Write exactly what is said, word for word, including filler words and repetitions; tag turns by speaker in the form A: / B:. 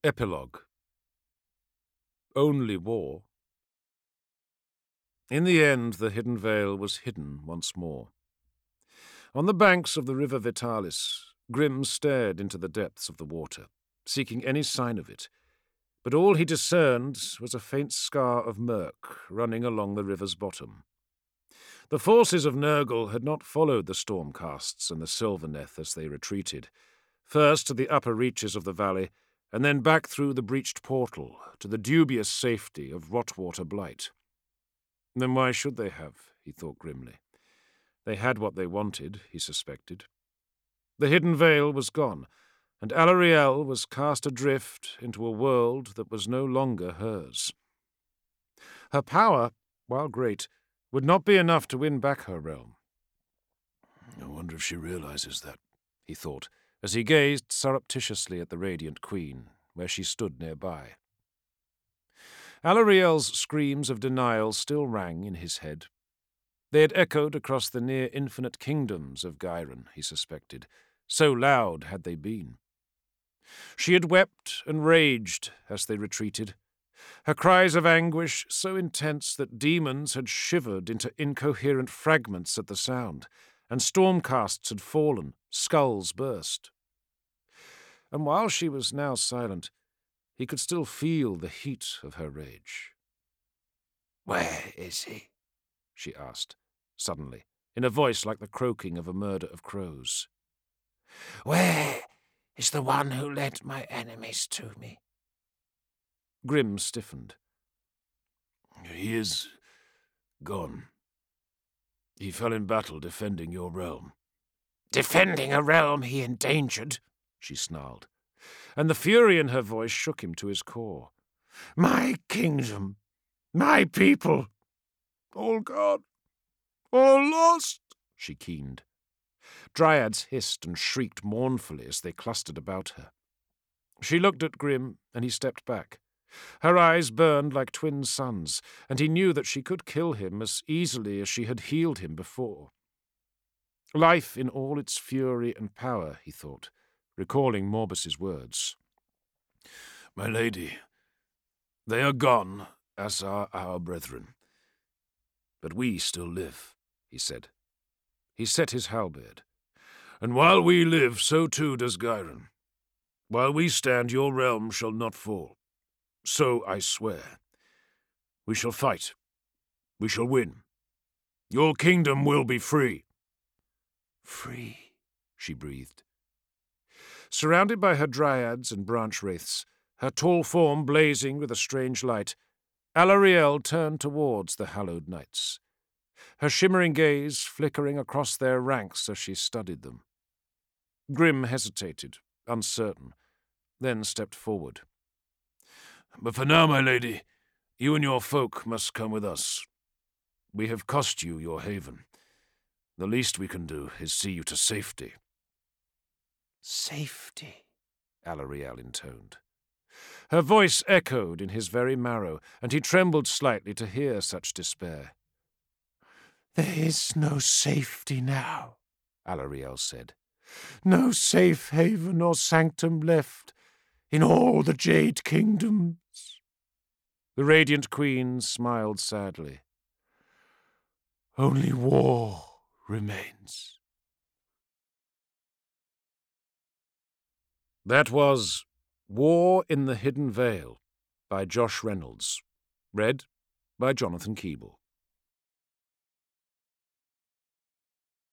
A: Epilogue. Only war. In the end, the hidden vale was hidden once more. On the banks of the river Vitalis, Grim stared into the depths of the water, seeking any sign of it, but all he discerned was a faint scar of murk running along the river's bottom. The forces of Nurgle had not followed the Stormcasts and the Sylvaneth as they retreated, first to the upper reaches of the valley, and then back through the breached portal to the dubious safety of Rotwater Blight. Then why should they have, he thought grimly. They had what they wanted, he suspected. The hidden veil was gone, and Alarielle was cast adrift into a world that was no longer hers. Her power, while great, would not be enough to win back her realm. I wonder if she realizes that, he thought, as he gazed surreptitiously at the radiant queen, where she stood nearby. Alarielle's screams of denial still rang in his head. They had echoed across the near-infinite kingdoms of Ghyran, he suspected. So loud had they been. She had wept and raged as they retreated, her cries of anguish so intense that demons had shivered into incoherent fragments at the sound, and stormcasts had fallen, skulls burst. And while she was now silent, he could still feel the heat of her rage. "Where is he?" she asked, suddenly, in a voice like the croaking of a murder of crows. "Where is the one who led my enemies to me?" Grim stiffened. "He is gone. He fell in battle defending your realm." "Defending a realm he endangered?" she snarled, and the fury in her voice shook him to his core. "My kingdom, my people, all gone, all lost," she keened. Dryads hissed and shrieked mournfully as they clustered about her. She looked at Grim, and he stepped back. Her eyes burned like twin suns, and he knew that she could kill him as easily as she had healed him before. Life in all its fury and power, he thought, recalling Morbus's words. "My lady, they are gone, as are our brethren. But we still live," he said. He set his halberd. "And while we live, so too does Ghyran. While we stand, your realm shall not fall. So I swear. We shall fight. We shall win. Your kingdom will be free." "Free," she breathed. Surrounded by her dryads and branch wraiths, her tall form blazing with a strange light, Alarielle turned towards the hallowed knights, her shimmering gaze flickering across their ranks as she studied them. Grim hesitated, uncertain, then stepped forward. "But for now, my lady, you and your folk must come with us. We have cost you your haven. The least we can do is see you to safety." "Safety," Alarielle intoned. Her voice echoed in his very marrow, and he trembled slightly to hear such despair. "There is no safety now," Alarielle said. "No safe haven or sanctum left in all the Jade Kingdoms." The Radiant Queen smiled sadly. "Only war remains." That was War in the Hidden Vale by Josh Reynolds, read by Jonathan Keeble.